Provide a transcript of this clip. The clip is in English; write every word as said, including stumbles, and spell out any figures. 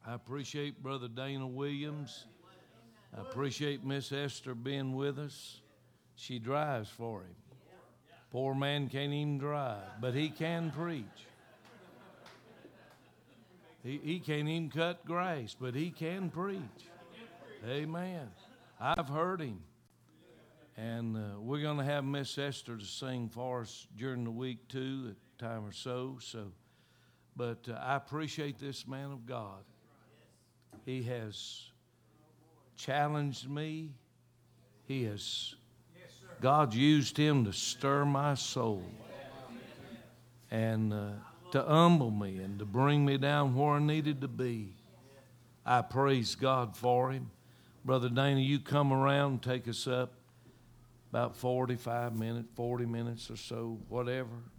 I appreciate Brother Dana Williams. I appreciate Miss Esther being with us. She drives for him. Poor man can't even drive, but he can preach. He, he can't even cut grass, but he can preach. Amen. I've heard him. And uh, we're going to have Miss Esther to sing for us during the week, too, at a time or so. So, But uh, I appreciate this man of God. He has challenged me. He has, God used him to stir my soul and uh, to humble me and to bring me down where I needed to be. I praise God for him. Brother Dana, you come around and take us up about forty-five minutes, forty minutes or so, whatever.